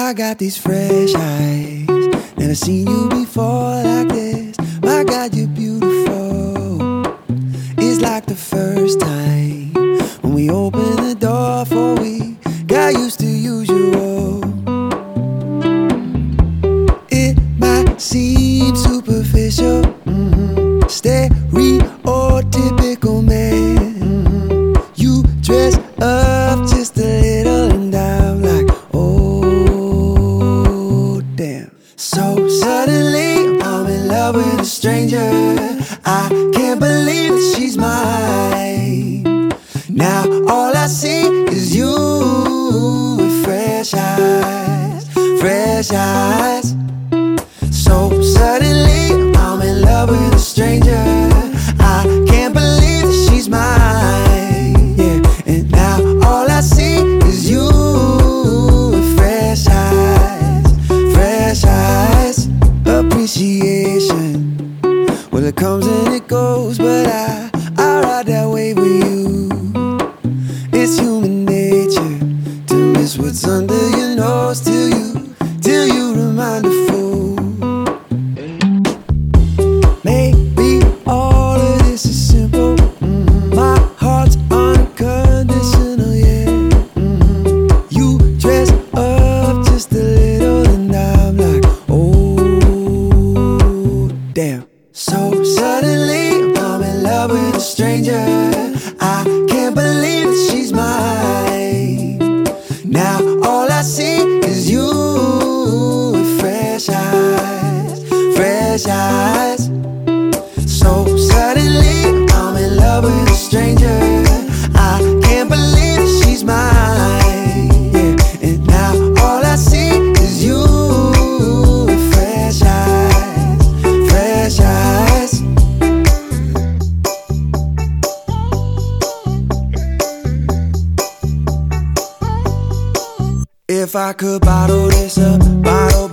I got these fresh eyes. Never seen you before like this. My God, you're beautiful. It's like the first time when we opened the door, for we got used to usual. It might seem superficial, stereotypical man. You dress up just a little and I'm like, oh damn. So suddenly I'm in love with a stranger. I can't believe that she's mine. Now all I see is you with fresh eyes, fresh eyes. So suddenly I'm in love with a stranger. I can't believe that she's mine. Yeah, and now all I see is you with fresh eyes, fresh eyes. Appreciation, well, it comes and it goes, but I ride that wave with you. It's human nature to miss what's under your nose till you remind a fool. Maybe all of this is simple. My heart's unconditional, yeah. You dress up just a little and I'm like, oh damn. So suddenly I'm in love with a stranger. I can't believe that she's mine. Now all I see is you with fresh eyes, fresh eyes. So suddenly I'm in love with a stranger. I can't believe that she's mine. Yeah, and now all I see is you with fresh eyes, fresh eyes. If I could bottle this up, bottle